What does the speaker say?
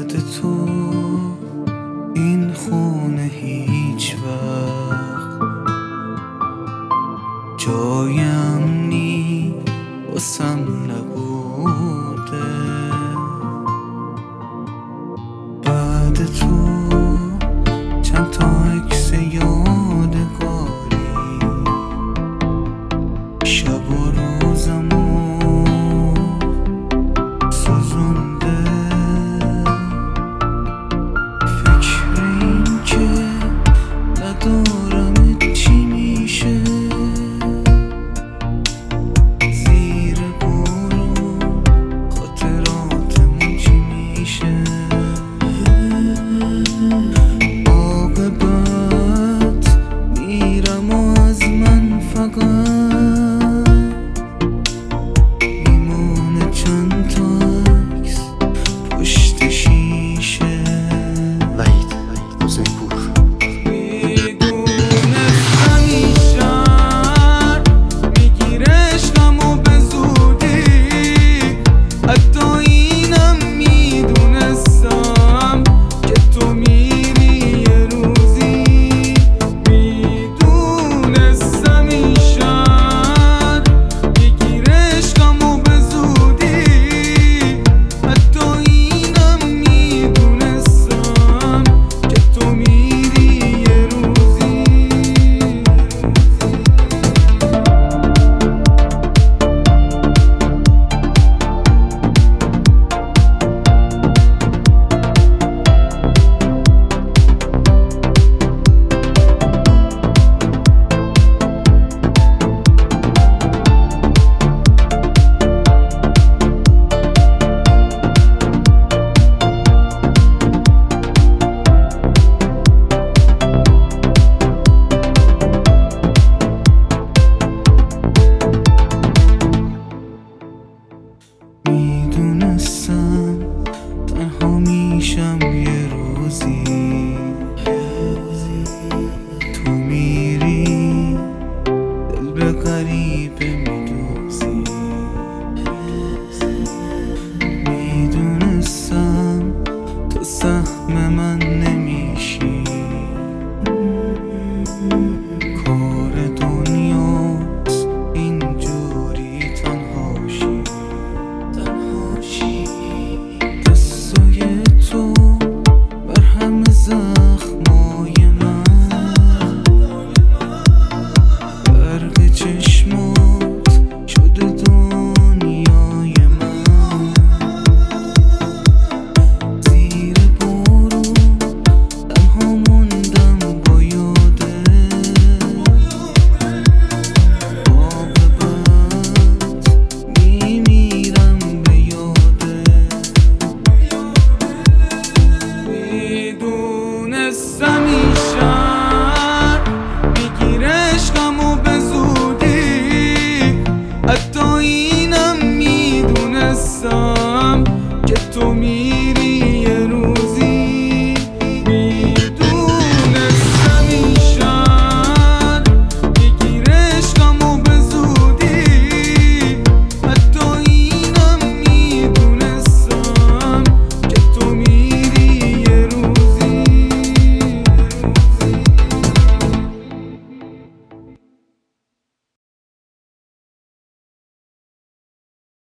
بعد تو این خونه هیچ وقت جای امنی واسم نبوده. بعد تو چند تا عکس یادگاری شب و روزمو سوزونده. فکر این که ندارم چی میشه زیر بارون، خاطراتمون چی میشه. عاقبت میرم و از من فقط میمونه چند تا عکس پشت شیشه. وحید حسین پور. میدونستم این شهر میگیره عشقمو به زودی، حتی اینم میدونستم که تو میری یه روزی. میدونستم این شهر میگیره عشقمو به زودی، حتی اینم میدونستم که تو میری یه روزی. میدونستم تنها میشم یه روزی، تو میری دل به غریبه میدوزی. میدونستم تو سهم من نمیشی، کار دنیاست اینجوری تنهاشی. قصای تو بر همه زخمای من، برق چشمات شده دنیای من. زیر بارون تنها موندم با یاده، عاقبت میمیرم به یاده. میدونستم این شهر میگیره عشقمو به زودی، حتی اینم میدونستم که تو